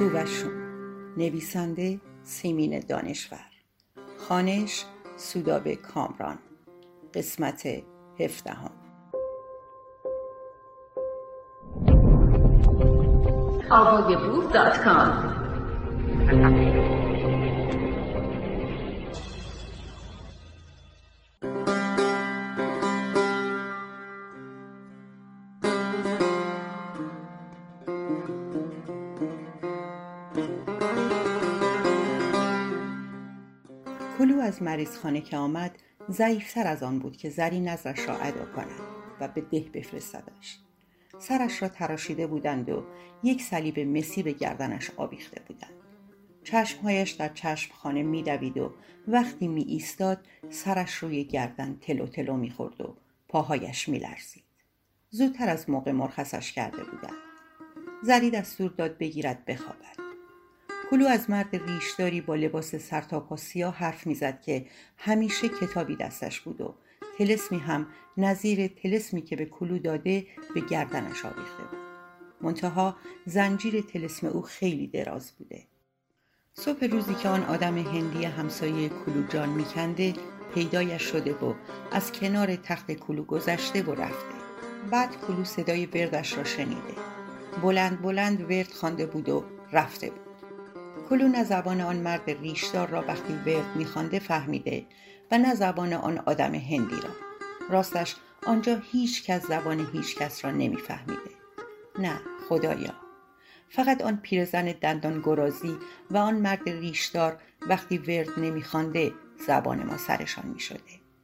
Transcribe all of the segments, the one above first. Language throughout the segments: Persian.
تو و شون. نویسنده سیمین دانشور. خوانش سودابه کامران. قسمت 17. avogabooth.com کلو از مریضخانه که آمد ضعیف‌تر از آن بود که زری نظرش را ادا کند و به ده بفرستدش. سرش را تراشیده بودند و یک صلیب مسی به گردنش آویخته بودند. چشمهایش در چشمخانه می‌دوید و وقتی می ایستاد سرش روی گردن تلو تلو می‌خورد و پاهایش می‌لرزید. زودتر از موقع مرخصش کرده بودند. زری دستور داد بگیرد بخوابد. کلو از مرد ریشداری با لباس سرتاپا سیاه حرف میزد که همیشه کتابی دستش بود و طلسمی هم نظیر طلسمی که به کلو داده به گردنش آویخته بود. منتها زنجیر طلسم او خیلی دراز بوده. صبح روزی که آن آدم هندی همسایه کلو جان میکنده پیدایش شده و از کنار تخت کلو گذشته و رفته. بعد کلو صدای وردش را شنیده. بلند بلند ورد خوانده بود و رفته بود. کلو نه زبان آن مرد ریشدار را وقتی ورد می‌خوانده فهمیده و نه زبان آن آدم هندی را. راستش آنجا هیچ کس زبان هیچ کس را نمی‌فهمیده. نه خدایا. فقط آن پیرزن دندان گرازی و آن مرد ریشدار وقتی ورد نمی‌خوانده زبان ما سرشان می‌شده.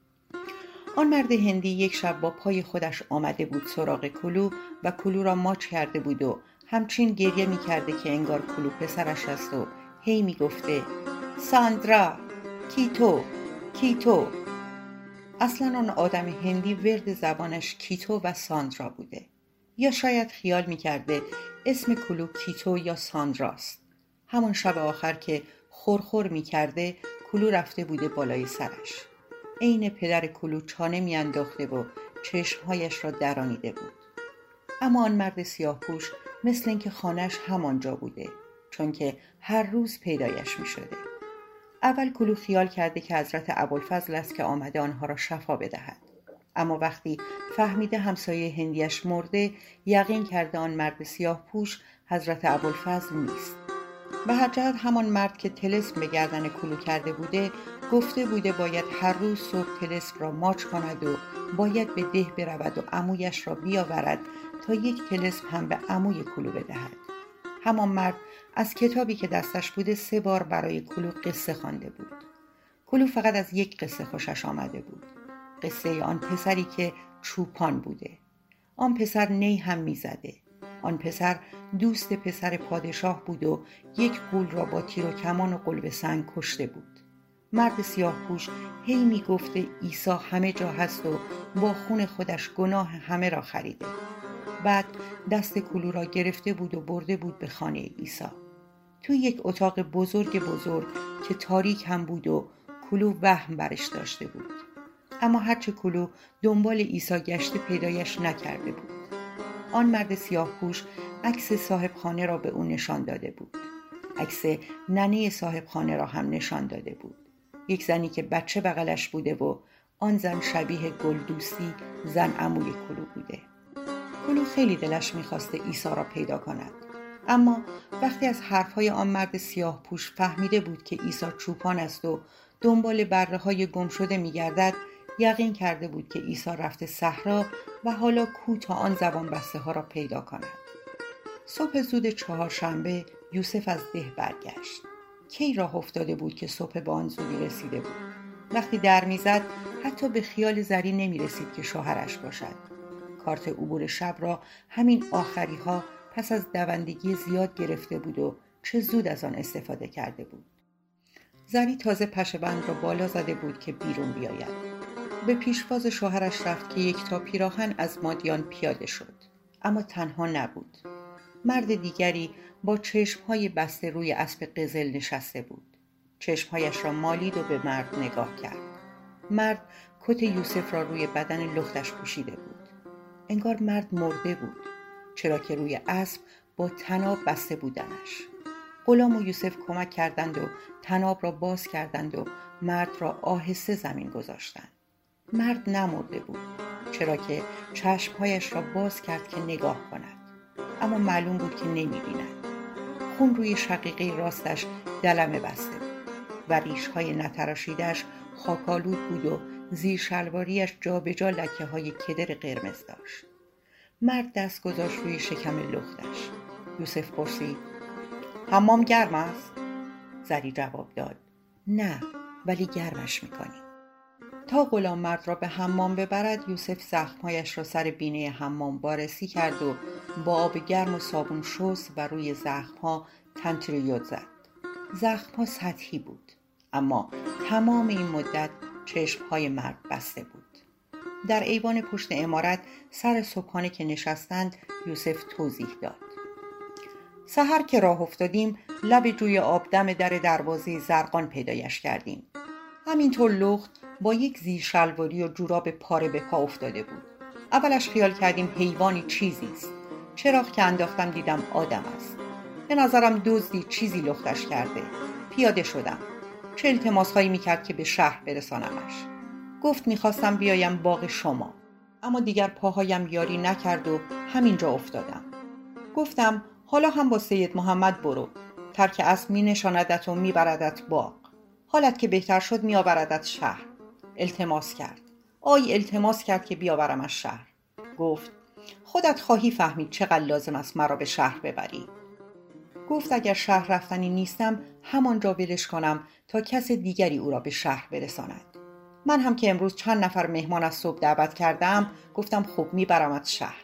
آن مرد هندی یک شب با پای خودش آمده بود سراغ کلو و کلو را ماچ کرده بود و همچین گریه می‌کرده که انگار کلو پسرش است و هی می‌گفته ساندرا، کیتو، کیتو. اصلا آن آدم هندی ورد زبانش کیتو و ساندرا بوده. یا شاید خیال می‌کرده اسم کلو کیتو یا ساندراست. همون شب آخر که خورخور می‌کرده کلو رفته بوده بالای سرش. عین پدر کلو چانه می‌انداخته و چشمهایش را درانیده بود. اما آن مرد سیاه‌پوش مثل اینکه خانه‌اش همانجا بوده، چون که هر روز پیدایش می‌شده. اول کلو خیال کرده که حضرت ابوالفضل است که آمده آنها را شفا بدهد. اما وقتی فهمیده همسایه هندیش مرده، یقین کرده آن مرد سیاه‌پوش حضرت ابوالفضل نیست. به هر جهت همان مرد که طلسم به گردن کلو کرده بوده، گفته بوده باید هر روز صبح طلسم را ماچ کند و باید به ده برود و عمویش را بیاورد تا یک طلسم هم به عموی کلو بدهد. همان مرد از کتابی که دستش بوده 3 بار برای کلو قصه خوانده بود. کلو فقط از یک قصه خوشش آمده بود. قصه آن پسری که چوپان بوده. آن پسر نی هم میزده. آن پسر دوست پسر پادشاه بود و یک غول را با تیر و کمان و قلب سنگ کشته بود. مرد سیاه‌پوش هی میگفته عیسی همه جا هست و با خون خودش گناه همه را خریده. بعد دست کلو را گرفته بود و برده بود به خانه عیسی. تو یک اتاق بزرگ که تاریک هم بود و کلو وهم برش داشته بود. اما هرچه کلو دنبال عیسی گشته پیدایش نکرده بود. آن مرد سیاه‌پوش عکس صاحب خانه را به او نشان داده بود. عکس ننه صاحب خانه را هم نشان داده بود. یک زنی که بچه بغلش بوده و آن زن شبیه گلدوستی زن عموی کلو بوده. کلو خیلی دلش می‌خواسته عیسی را پیدا کند. اما وقتی از حرفهای آن مرد سیاه‌پوش فهمیده بود که عیسی چوپان است و دنبال بره‌های گم شده می‌گردد، یقین کرده بود که عیسی رفته صحرا و حالا کو تا آن زبان بسته ها را پیدا کند. صبح زود 4 شنبه یوسف از ده برگشت. کی راه افتاده بود که صبح به آن زودی رسیده بود. وقتی در میزد حتی به خیال زری نمی رسید که شوهرش باشد. کارت عبور شب را همین آخری ها پس از دوندگی زیاد گرفته بود و چه زود از آن استفاده کرده بود. زری تازه پشه‌بند را بالا زده بود که بیرون بیاید. به پیشواز شوهرش رفت که یک تا پیراهن از مادیان پیاده شد. اما تنها نبود. مرد دیگری با چشمهای بسته روی اسب قزل نشسته بود. چشمهایش را مالید و به مرد نگاه کرد. مرد کت یوسف را روی بدن لختش پوشیده بود. انگار مرد مرده بود، چرا که روی اسب با طناب بسته بودنش. غلام و یوسف کمک کردند و طناب را باز کردند و مرد را آهسته زمین گذاشتند. مرد نمرده بود، چرا که چشمهایش را باز کرد که نگاه کند، اما معلوم بود که نمی‌بیند. خون روی شقیقه راستش دلمه بسته بود و ریش‌های نتراشیده‌اش خاک‌آلود بود و زیر شلواریش جا به جا لکه‌های کدر قرمز داشت. مرد دست گذاشت روی شکم لختش. یوسف پرسید: حمام گرم است؟ زری جواب داد: نه، ولی گرمش می‌کنی. تا غلام مرد را به حمام ببرد، یوسف زخمهایش را سر بینه حمام وارسی کرد و با آب گرم و صابون شست و روی زخمها تنتریود زد. زخمها سطحی بود، اما تمام این مدت چشمهای مرد بسته بود. در ایوان پشت عمارت سر صبحانه که نشستند، یوسف توضیح داد: سحر که راه افتادیم لب جوی آب دم در دروازه زرقان پیدایش کردیم. همینطور لخت با یک زیر شلواری و جوراب پاره به پا افتاده بود. اولش خیال کردیم حیوانی چیزی است. چراغ که انداختم دیدم آدم است. به نظرم دزدی چیزی لختش کرده. پیاده شدم. چه التماس‌هایی میکرد که به شهر برسانمش. گفت میخواستم بیایم باغ شما، اما دیگر پاهایم یاری نکرد و همینجا افتادم. گفتم حالا هم با سید محمد برو، ترک اسب می نشاندت و می بردت باغ. حالت که بهتر شد می آوردت شهر. التماس کرد. التماس کرد که بیاورمش شهر. گفت خودت خواهی فهمید چقدر لازم است مرا به شهر ببری. گفت اگر شهر رفتنی نیستم همانجا ولش کنم تا کس دیگری او را به شهر برساند. من هم که امروز چند نفر مهمان از صبح دعوت کردم، گفتم خب میبرمت شهر.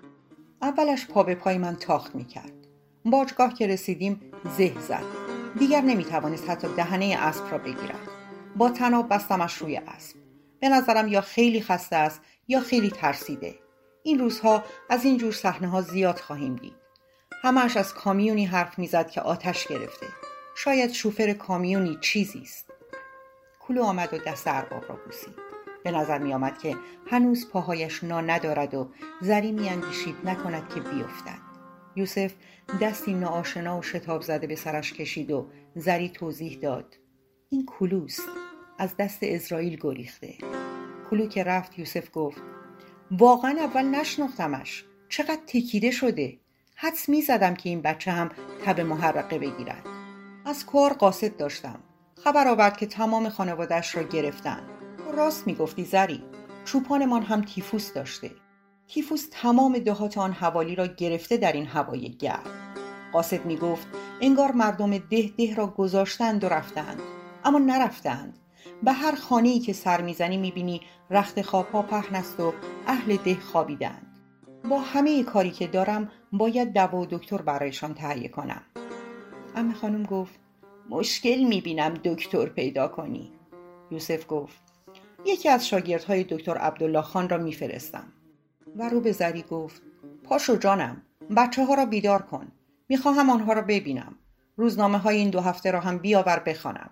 اولش پا به پای من تاخت میکرد. باجگاه که رسیدیم زه زد. دیگر نمیتوانست حتی دهنه اسب را بگیرد. با طناب بستمش روی اسب. به نظرم یا خیلی خسته است یا خیلی ترسیده. این روزها از این جور صحنه‌ها زیاد خواهیم دید. همه‌اش از کامیونی حرف میزد که آتش گرفته. شاید شوفر کامیونی چیزی است. کلو آمد و دست ارباب را بوسید. به نظر می آمد که هنوز پاهایش نا ندارد و زری می اندیشید نکند که بیفتد. یوسف دستی ناآشنا و شتاب زده به سرش کشید و زری توضیح داد: این کلوست، از دست اسرائیل گریخته. کلو که رفت یوسف گفت: واقعا اول نشناختمش، چقدر تکیده شده. حدس می زدم که این بچه هم تب محرقه بگیرد. از کار قاصد داشتم. خبر آورد که تمام خانواده‌اش را گرفتن. راست میگفتی زری، چوپانمان هم تیفوس داشته. تیفوس تمام دهات آن حوالی را گرفته در این هوای گرم. قاصد میگفت انگار مردم ده را گذاشتند و رفتند، اما نرفتند. به هر خانه‌ای که سر میزنی میبینی رخت خوابها پهن است و اهل ده خوابیدند. با همه کاری که دارم باید دوا و دکتر برایشان تهیه کنم. عمه خانم گفت: مشکل میبینم دکتر پیدا کنی. یوسف گفت: یکی از شاگردهای دکتر عبدالله خان را میفرستم. و رو به زری گفت: پاشو جانم، بچه ها را بیدار کن. میخواهم آنها را ببینم. روزنامه های این 2 هفته را هم بیاور بخوانم.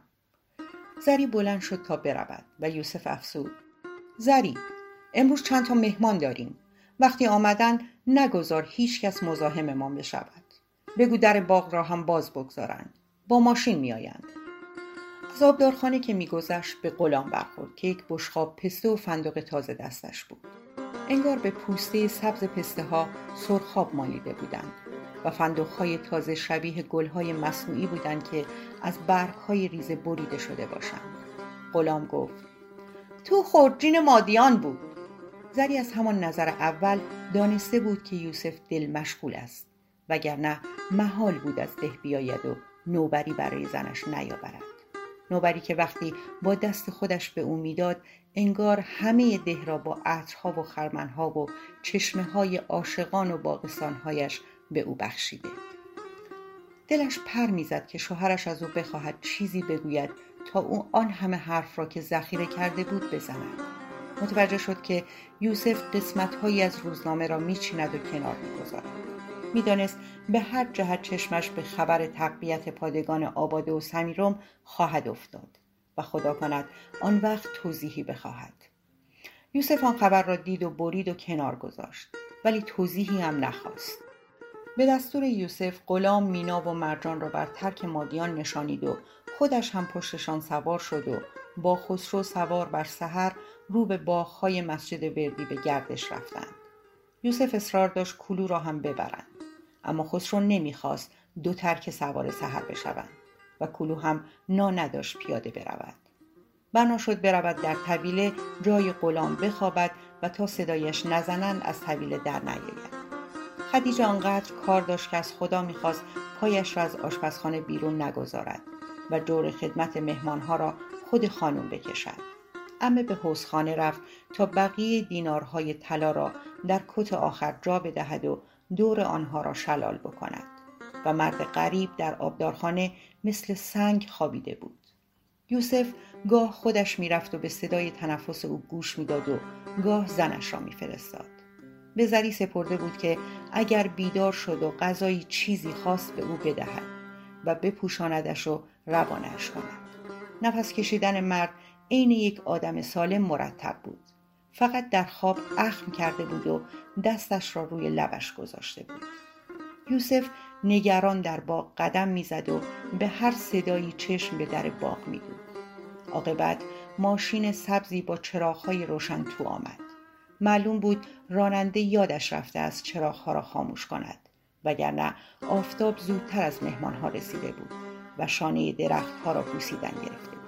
زری بلند شد تا برود و یوسف افسود: زری، امروز چند تا مهمان داریم. وقتی آمدن نگذار هیچ کس مزاحممان بشود. بگو در باغ را هم باز بگذارند. با ماشین میآیند. از آبدارخانه که میگذشت به غلام برخورد که یک بشقاب پسته و فندق تازه دستش بود. انگار به پوسته سبز پسته ها سرخاب مالیده بودند و فندق‌های تازه شبیه گل‌های مصنوعی بودند که از برگ‌های ریزه بریده شده باشند. غلام گفت: تو خورجین مادیان بود. زری از همان نظر اول دانسته بود که یوسف دل مشغول است، وگرنه محال بود از ده بیاید و نوبری برای زنش نیاورد. نوبری که وقتی با دست خودش به او میداد انگار همه ده را با عطرها و خرمنها و چشمه‌های عاشقان و باغستان‌هایش به او بخشیده. دلش پر میزد که شوهرش از او بخواهد چیزی بگوید تا او آن همه حرف را که ذخیره کرده بود بزند. متوجه شد که یوسف قسمت‌هایی از روزنامه را میچیند و کنار می‌گذارد. میدانست به هر جهت چشمش به خبر تقویت پادگان آباده و سمیرم خواهد افتاد و خدا کند آن وقت توضیحی بخواهد. یوسف آن خبر را دید و برید و کنار گذاشت، ولی توضیحی هم نخواست. به دستور یوسف غلام مینا و مرجان را بر ترک مادیان نشانید و خودش هم پشتشان سوار شد و با خسرو سوار بر سحر رو به باغ‌های مسجد وردی به گردش رفتند. یوسف اصرار داشت کلو را هم ببرند، اما خسرو نمیخواست دو ترک سوار سحر بشوند و کلو هم نداشت پیاده برود. بنا شد برود در طویله جای غلام بخوابد و تا صدایش نزنند از طویله در نیاید. خدیجه آنقدر کار داشت که از خدا میخواست پایش را از آشپزخانه بیرون نگذارد و جور خدمت مهمانها را خود خانم بکشد. عمه به حوضخانه رفت تا بقیه دینارهای طلا را در کت آخر جا بدهد و دور آنها را شلال بکند و مرد غریب در آبدارخانه مثل سنگ خوابیده بود. یوسف گاه خودش میرفت و به صدای تنفس او گوش میداد و گاه زنش را میفرستاد. به زری سپرده بود که اگر بیدار شد و غذایی چیزی خواست به او بدهد و بپوشاندش و روانش کند. نفس کشیدن مرد عین یک آدم سالم مرتب بود. فقط در خواب اخم کرده بود و دستش را روی لبش گذاشته بود. یوسف نگران در باغ قدم میزد و به هر صدایی چشم به در باغ میدود. عاقبت ماشین سبزی با چراغ‌های روشن تو آمد. معلوم بود راننده یادش رفته از چراغ‌ها را خاموش کند، وگرنه آفتاب زودتر از مهمان‌ها رسیده بود و شانه درخت‌ها را بوسیدن گرفته بود.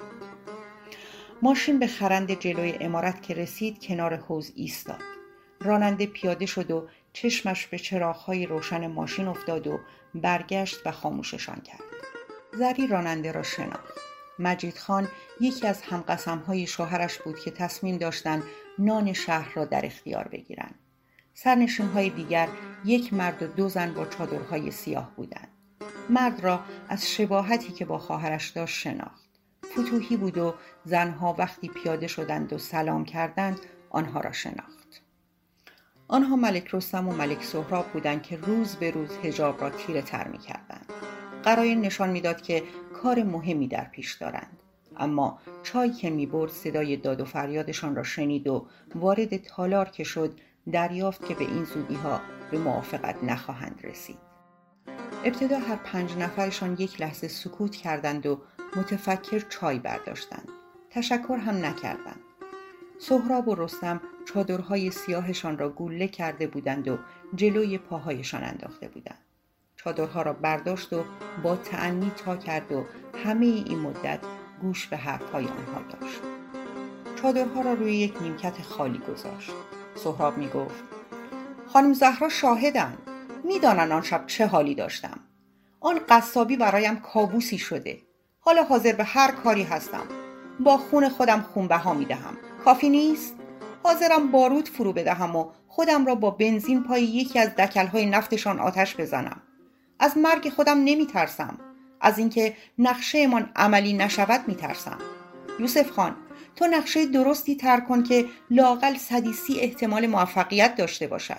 ماشین به خرند جلوی عمارت که رسید کنار حوض ایستاد. راننده پیاده شد و چشمش به چراغ‌های روشن ماشین افتاد و برگشت و خاموششان کرد. زری راننده را شناخت. مجید خان یکی از همقسم‌های شوهرش بود که تصمیم داشتند نان شهر را در اختیار بگیرند. سرنشین‌های دیگر یک مرد و دو زن با چادرهای سیاه بودند. مرد را از شباهتی که با خواهرش داشت شناخت. فتوحی بود و زنها وقتی پیاده شدند و سلام کردند آنها را شناخت. آنها ملک رستم و ملک سهراب بودند که روز به روز حجاب را تیره تر می کردند. قرائن نشان می داد که کار مهمی در پیش دارند. اما چای که می برد صدای داد و فریادشان را شنید و وارد تالار که شد دریافت که به این زودی ها به موافقت نخواهند رسید. ابتدا هر 5 نفرشان یک لحظه سکوت کردند و متفکر چای برداشتند. تشکر هم نکردند. سهراب و رستم چادرهای سیاهشان را گوله کرده بودند و جلوی پاهایشان انداخته بودند. چادرها را برداشت و با تأنی تا کرد و همه این مدت گوش به حرفهای آنها داشت. چادرها را روی یک نیمکت خالی گذاشت. سهراب می گفت: خانم زهرا شاهدند. می دانند آن شب چه حالی داشتم. آن قصابی برایم کابوسی شده. حالا حاضر به هر کاری هستم. با خون خودم خونبها می دهم. کافی نیست؟ حاضرم بارود فرو بدهم و خودم را با بنزین پای یکی از دکل‌های نفتشان آتش بزنم. از مرگ خودم نمی ترسم. از اینکه نقشه من عملی نشود می ترسم. یوسف خان، تو نقشه درستی طرح کن که لااقل 130 احتمال موفقیت داشته باشد.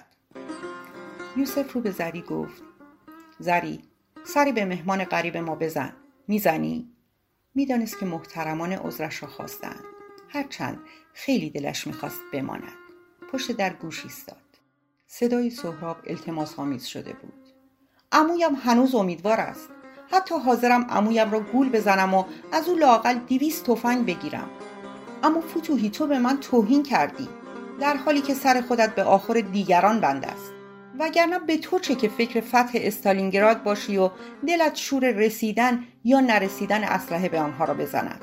یوسف رو به زری گفت: زری، سری به مهمان غریب ما بزن. میزنی؟ میدانست که محترمانه عذرش را خواستند. هرچند خیلی دلش میخواست بماند. پشت در گوش ایستاد. صدای سهراب التماس‌آمیز شده بود: عمویم هنوز امیدوار است. حتی حاضرم عمویم را گول بزنم و از او لااقل 200 تفنگ بگیرم. اما فتوحی، تو به من توهین کردی، در حالی که سر خودت به آخر دیگران بند است. وگرنه به تو چه که فکر فتح استالینگراد باشی و دلت شور رسیدن یا نرسیدن اسلحه به آنها را بزند.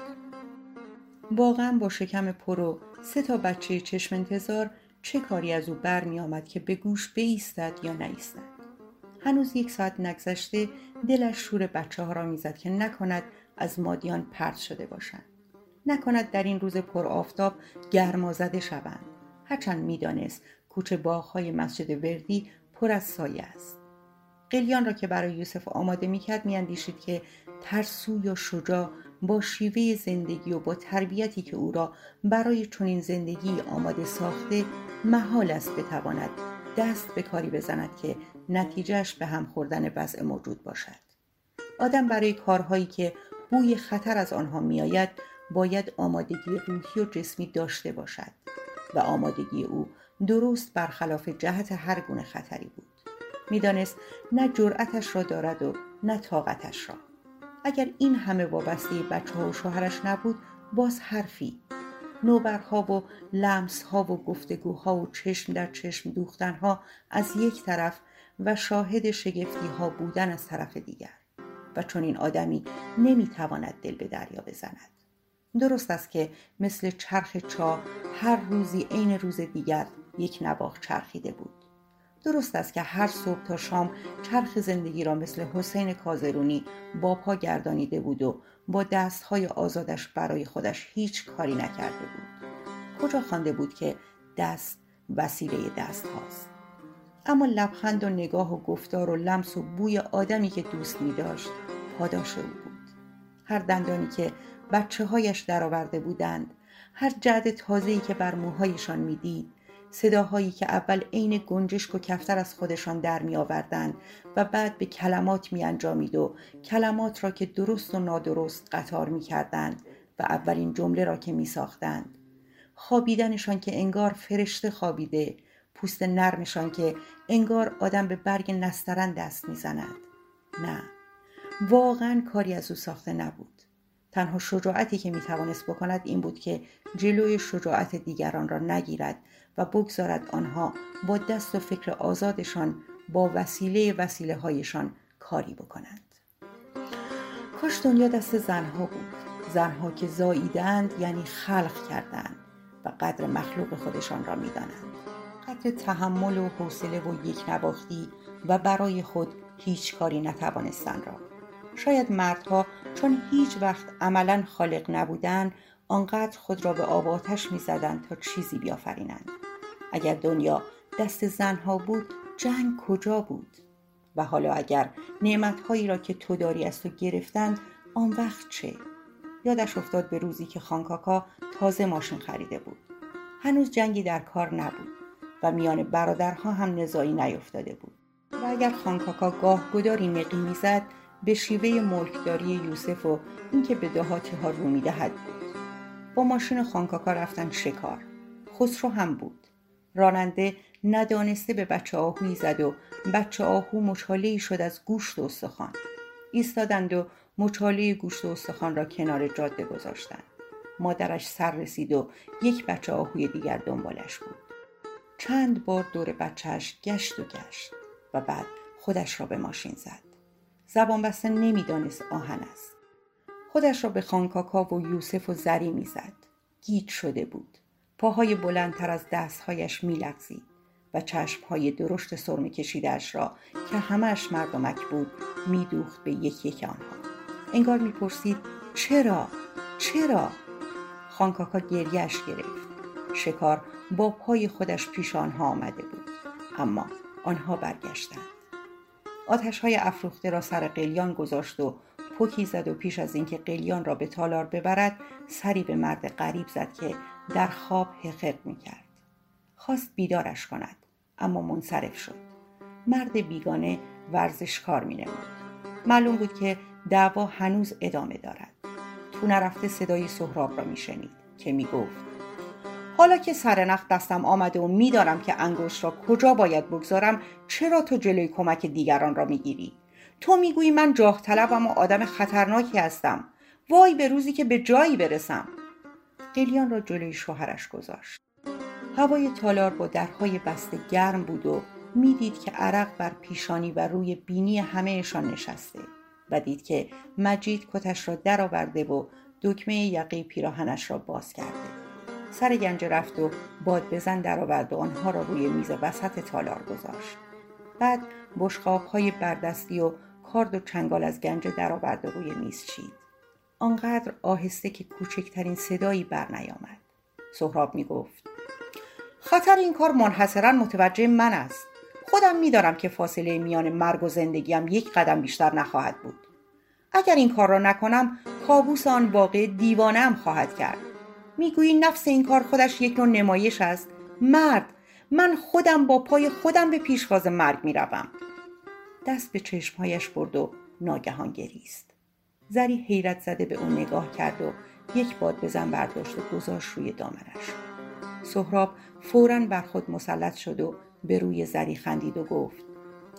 واقعا با شکم پر و 3 بچه چشم انتظار چه کاری از او برمی آمد که به گوش بایستد یا نایستد. هنوز 1 ساعت نگذشته دلش شور بچه ها را میزد که نکند از مادیان پرت شده باشند. نکند در این روز پر آفتاب گرمازده شوند. هرچند میدانست کوچه باغ‌های مسجد وردی پر از سایه است. قلیان را که برای یوسف آماده می‌کرد می‌اندیشید که ترسو یا شجاع با شیوه زندگی و با تربیتی که او را برای چنین زندگی آماده ساخته محال است بتواند دست به کاری بزند که نتیجهش به هم خوردن وضع موجود باشد. آدم برای کارهایی که بوی خطر از آنها میآید باید آمادگی روحی و جسمی داشته باشد و آمادگی او درست برخلاف جهت هر گونه خطری بود. میدانست نه جرأتش را دارد و نه طاقتش را. اگر این همه وابسته بچه‌ها و شوهرش نبود، باز حرفی. نوبرها و لمس‌ها و گفتگوها و چشم در چشم دوختنها از یک طرف و شاهد شگفتی‌ها بودن از طرف دیگر. و چون این آدمی نمیتواند دل به دریا بزند. درست است که مثل چرخ چاه هر روزی عین روز دیگر یک نواخت چرخیده بود. درست است که هر صبح تا شام چرخ زندگی را مثل حسین کازرونی با پا گردانیده بود و با دستهای آزادش برای خودش هیچ کاری نکرده بود. کجا خوانده بود که دست وسیله دست هاست؟ اما لبخند و نگاه و گفتار و لمس و بوی آدمی که دوست می داشت پاداش او بود. هر دندانی که بچه هایش درآورده بودند، هر جعد تازه‌ای که بر موهایشان می دید، صداهایی که اول عین گنجشک و کفتر از خودشان در می آوردند و بعد به کلمات می انجامید و کلمات را که درست و نادرست قطار می کردند و اولین جمله را که می ساختند. خوابیدنشان که انگار فرشته خوابیده، پوست نرمشان که انگار آدم به برگ نسترن دست می زند. نه، واقعا کاری از او ساخته نبود. تنها شجاعتی که می توانست بکند این بود که جلوی شجاعت دیگران را نگیرد و بگذارد آنها با دست و فکر آزادشان با وسیله هایشان کاری بکنند. کاش دنیا دست زنها بود. زنها که زاییدند یعنی خلق کردند و قدر مخلوق خودشان را می دانند. قدر تحمل و حوصله و یک نواختی و برای خود هیچ کاری نتوانستن را. شاید مردها چون هیچ وقت عملاً خالق نبودند آنقدر خود را به آب و آتش می زدند تا چیزی بیافرینند. اگر دنیا دست زنها بود جنگ کجا بود؟ و حالا اگر نعمتهایی را که تو داری از تو گرفتند آن وقت چه؟ یادش افتاد به روزی که خانکاکا تازه ماشین خریده بود. هنوز جنگی در کار نبود و میان برادرها هم نزاعی نیفتاده بود. و اگر خانکاکا گاه گداری نقی میزد به شیوه ملکداری یوسف و اینکه به دهاتی ها رو میدهد بود. با ماشین خانکاکا رفتن شکار. خسرو هم بود. راننده ندانسته به بچه آهویی زد و بچه آهو مچاله‌ای شد از گوشت و استخوان. ایستادند و مچاله گوشت و استخوان را کنار جاده گذاشتند. مادرش سر رسید و یک بچه آهوی دیگر دنبالش بود. چند بار دور بچهش گشت و بعد خودش را به ماشین زد. زبان بسته نمیدانست آهن است. خودش را به خانکاکا و یوسف و زری میزد. گیج شده بود. پاهای بلندتر از دستهایش میلغزید و چشمهای درشت سرمه کشیده‌اش را که همه‌اش مردمک بود میدوخت به یک آنها. انگار میپرسید چرا؟ خانکاکا گریه‌اش گرفت. شکار با پای خودش پیش آنها آمده بود، اما آنها برگشتند. آتش‌های افروخته را سر قلیان گذاشت و پوکی زد و پیش از اینکه قلیان را به تالار ببرد سری به مرد غریب زد که در خواب حقق می‌کرد. خواست بیدارش کند اما منصرف شد. مرد بیگانه ورزشکار می‌نمود. معلوم بود که دعوا هنوز ادامه دارد. تو نرفته صدای سهراب را میشنید که میگفت حالا که سرنخ دستم آمده و میدارم که انگشت را کجا باید بگذارم، چرا تو جلوی کمک دیگران را میگیری؟ تو میگویی من جاه طلبم و آدم خطرناکی هستم. وای به روزی که به جایی برسم. قلیان را جلوی شوهرش گذاشت. هوای تالار با درهای بسته گرم بود و میدید که عرق بر پیشانی و روی بینی همهشان نشسته و دید که مجید کتش را درآورده و دکمه یقه پیراهنش را باز کرده. سر گنج رفت و باد بزن درآورد و آنها را روی میز وسط تالار گذاشت. بعد بشقاب‌های بردستی و کارد و چنگال از گنج درآورد و روی میز چید. آنقدر آهسته که کوچکترین صدایی بر نیامد. سهراب میگفت خطر این کار منحصراً متوجه من است. خودم میدانم که فاصله میان مرگ و زندگیم یک قدم بیشتر نخواهد بود. اگر این کار را نکنم کابوس آن واقع دیوانه‌ام خواهد کرد. میگویی نفس این کار خودش یک نوع نمایش است. مرد، من خودم با پای خودم به پیشواز مرگ میروم. دست به چشمهایش برد و ناگهان گریست. زری حیرت زده به او نگاه کرد و یک باد بزن برداشت و گذاشت روی دامنش. سهراب فوراً بر خود مسلط شد و به روی زری خندید و گفت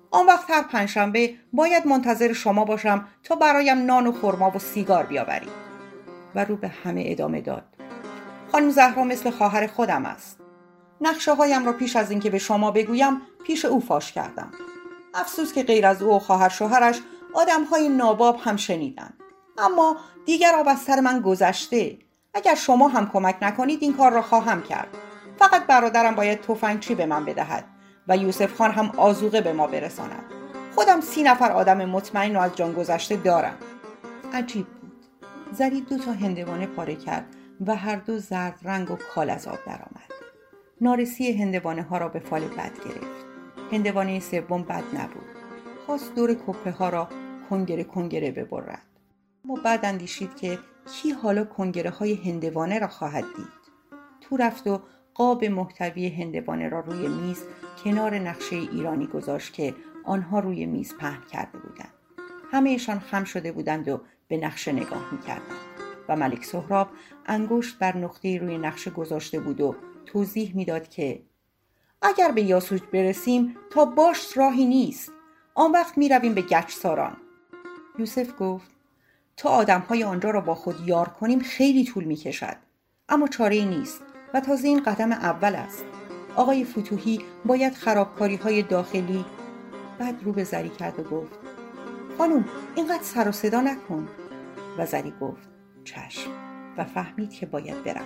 آن وقت هر پنجشنبه باید منتظر شما باشم تا برایم نان و خرما و سیگار بیاورید. و رو به همه ادامه داد: خانم زهرا مثل خواهر خودم است. نقشه هایم را پیش از اینکه به شما بگویم پیش او فاش کردم. افسوس که غیر از او و خواهر شوهرش آدم‌های ناباب هم شنیدند. اما دیگر آب از سر من گذشته. اگر شما هم کمک نکنید این کار را خواهم کرد. فقط برادرم باید تفنگچی به من بدهد و یوسف خان هم آذوقه به ما برساند. خودم 30 نفر آدم مطمئن و از جان گذشته دارم. عجیب بود. زری 2 تا هندوانه پاره کرد و هر دو زرد رنگ و کال از آب درآمد. نارسی هندوانه ها را به فال بد گرفت. هندوانه سوم بد نبود. خواست دور کپه ها را کنگره ببرد. اما بعد اندیشید که کی حالا کنگره های هندوانه را خواهد دید. تو رفت و قاب محتوی هندوانه را روی میز کنار نقشه ایرانی گذاشت که آنها روی میز پهن کرده بودند. همه‌شان خم شده بودند و به نقشه نگاه می‌کردند و ملک سهراب انگشت بر نقطه‌ای روی نقشه گذاشته بود و توضیح میداد که اگر به یاسوج برسیم تا باش راهی نیست. آن وقت میرویم به گچساران. یوسف گفت تا آدم‌های آنجا را با خود یار کنیم خیلی طول می‌کشد. اما چاره‌ای نیست و تازه این قدم اول است. آقای فتوحی باید خرابکاری‌های داخلی. بعد رو به زری کرد و گفت خانم اینقدر سر و صدا نکن. و زری گفت چشم و فهمید که باید برود.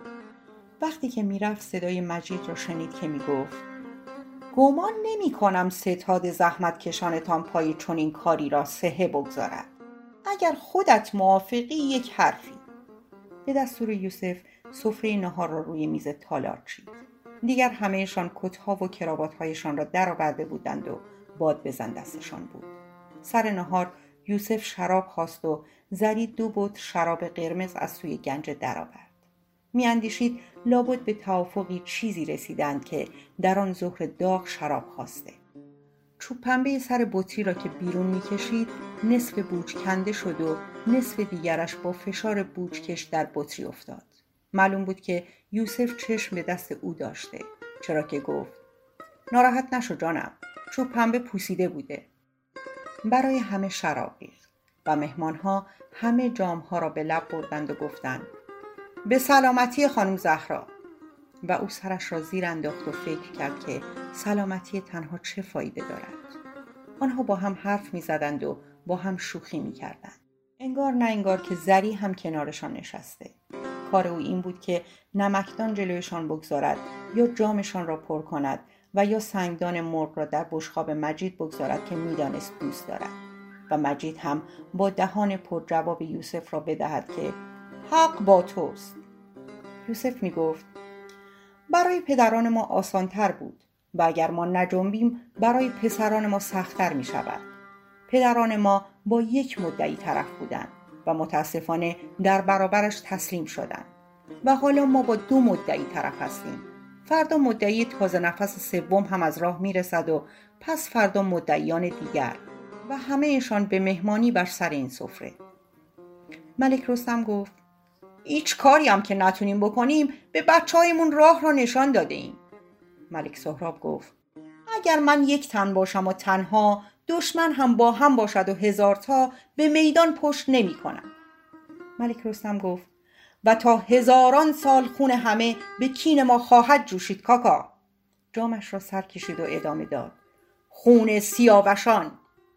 وقتی که میرفت صدای مجید را شنید که میگفت گمان نمی کنم ستاد زحمت کشانتان پای چنین کاری را صحه بگذارد. اگر خودت موافقی یک حرفی. به دستور یوسف سفره نهار را روی میز تالار چید. دیگر همهشان کتها و کراوات‌هایشان را درآورده بودند و باد بزن دستشان بود. سر نهار یوسف شراب خواست و زری 2 بطر شراب قرمز از سوی گنج درآورد. میاندیشید لابد به توافقی چیزی رسیدند که در آن ظهر داغ شراب خواسته. چوب پنبه سر بطری را که بیرون میکشید نصف بوج کنده شد و نصف دیگرش با فشار بوجکش در بطری افتاد. معلوم بود که یوسف چشم به دست او داشته، چرا که گفت ناراحت نشو جانم، چوب پنبه پوسیده بوده. برای همه شراب ریخت و مهمانها همه جامها را به لب بردند و گفتند به سلامتی خانم زهرا. و او سرش را زیر انداخت و فکر کرد که سلامتی تنها چه فایده دارد. آنها با هم حرف می زدند و با هم شوخی می کردند. انگار نه انگار که زری هم کنارشان نشسته. کار او این بود که نمکدان جلویشان بگذارد یا جامشان را پر کند و یا سنگدان مرغ را در بشقاب مجید بگذارد که می دانست دوست دارد و مجید هم با دهان پر جواب یوسف را بدهد که حق با توست. یوسف می گفت برای پدران ما آسانتر بود و اگر ما نجنبیم برای پسران ما سخت‌تر می شود. پدران ما با یک مدعی طرف بودند و متاسفانه در برابرش تسلیم شدند و حالا ما با 2 مدعی طرف هستیم. فردا مدعی تازه نفس سوم هم از راه می رسد و پس فردا مدعیان دیگر و همه‌شان به مهمانی بر سر این سفره. ملک رستم گفت هیچ کاری هم که نتونیم بکنیم به بچه‌هایمون راه را نشان داده ایم. ملک سهراب گفت اگر من یک تن باشم و تنها، دشمن هم با هم باشد و 1000 تا، به میدان پشت نمی کنم. ملک رستم گفت و تا 1000 سال خون همه به کین ما خواهد جوشید کاکا. جامش را سر کشید و ادامه داد خون سیاوشان.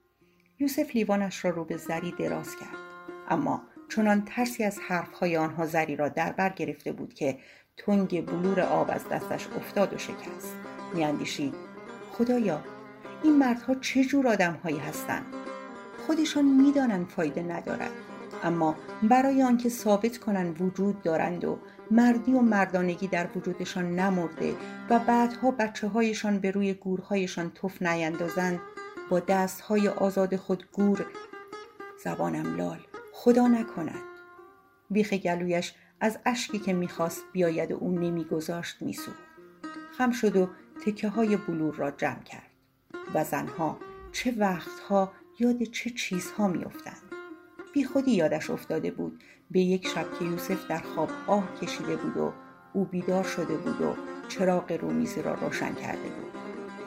یوسف لیوانش را رو به زری دراز کرد، اما چنان ترسی از حرفهای آنها زری را در بر گرفته بود که تنگ بلور آب از دستش افتاد و شکست. میاندیشید خدایا این مردها چه جور آدم‌هایی هستند؟ خودشان میدانند فایده ندارد، اما برای آنکه ثابت کنند وجود دارند و مردی و مردانگی در وجودشان نمرده و بعدها بچه‌هایشان به روی گورهایشان تف نیندازند، با دستهای آزاد خود گور. زبانم لال، خدا نکند. بیخ گلویش از اشکی که میخواست بیاید و اون نمیگذاشت میسوخت. خم شد و تکه های بلور را جمع کرد و زنها چه وقتها یاد چه چیزها میافتند. بی خودی یادش افتاده بود به یک شب که یوسف در خواب آه کشیده بود و او بیدار شده بود و چراغ رومیزی را روشن کرده بود.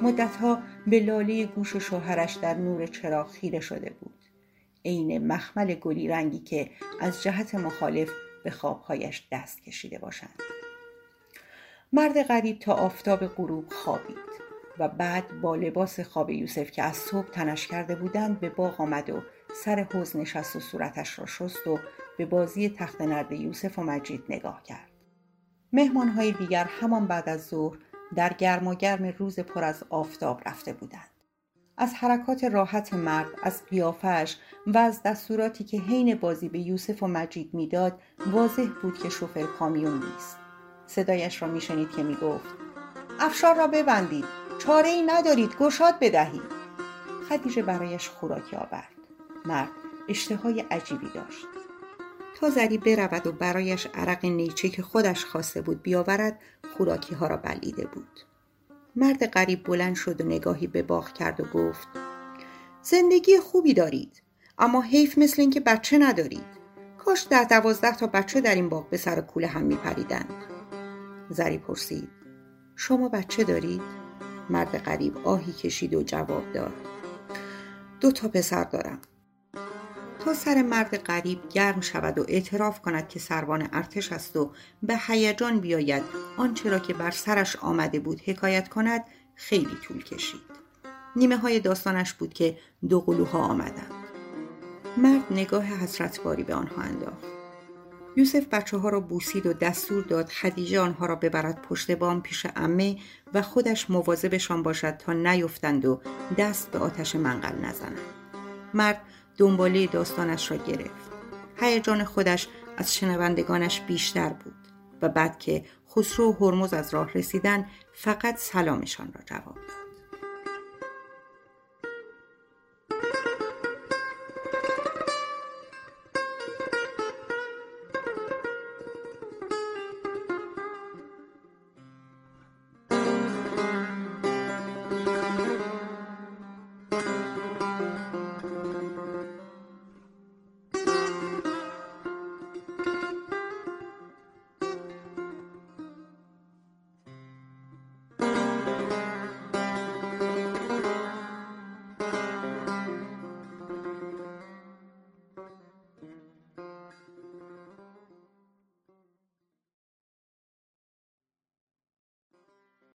مدتها به لاله گوش شوهرش در نور چراغ خیره شده بود، عین مخمل گلی رنگی که از جهت مخالف به خوابهایش دست کشیده باشند. مرد غریب تا آفتاب غروب خوابید و بعد با لباس خواب یوسف که از صبح تنش کرده بودند به باغ آمد و سر حوض نشست و صورتش را شست و به بازی تخت نرد یوسف و مجید نگاه کرد. مهمانهای دیگر همان بعد از ظهر در گرماگرم روز پر از آفتاب رفته بودند. از حرکات راحت مرد، از قیافه‌اش و از دستوراتی که حین بازی به یوسف و مجید میداد واضح بود که شوفر کامیون نیست. صدایش را میشنید که میگفت: افشار را ببندید، چاره‌ای ندارید گشاد بدهید. خدیجه برایش خوراکی آورد. مرد اشتهای عجیبی داشت. تا زری برود و برایش عرق نیچه که خودش خواسته بود بیاورد، خوراکی ها را بلعیده بود. مرد غریب بلند شد و نگاهی به باغ کرد و گفت: زندگی خوبی دارید، اما حیف مثل این که بچه ندارید. کاش 10-12 تا بچه در این باغ به سر کوله هم می پریدند. زری پرسید: شما بچه دارید؟ مرد غریب آهی کشید و جواب داد: 2 تا پسر دارم. تا سر مرد غریب گرم شود و اعتراف کند که سروان ارتش است و به هیجان بیاید آنچه را که بر سرش آمده بود حکایت کند، خیلی طول کشید. نیمه های داستانش بود که 2 قلوها آمدند. مرد نگاه حسرتباری به آنها انداخت. یوسف بچه ها را بوسید و دستور داد خدیجه آنها را ببرد پشت بام پیش عمه و خودش مواظبشان باشد تا نیفتند و دست به آتش منقل نزنند. مرد دنباله داستانش را گرفت. هیجان خودش از شنوندگانش بیشتر بود و بعد که خسرو و هرمز از راه رسیدن فقط سلامشان را جواب داد.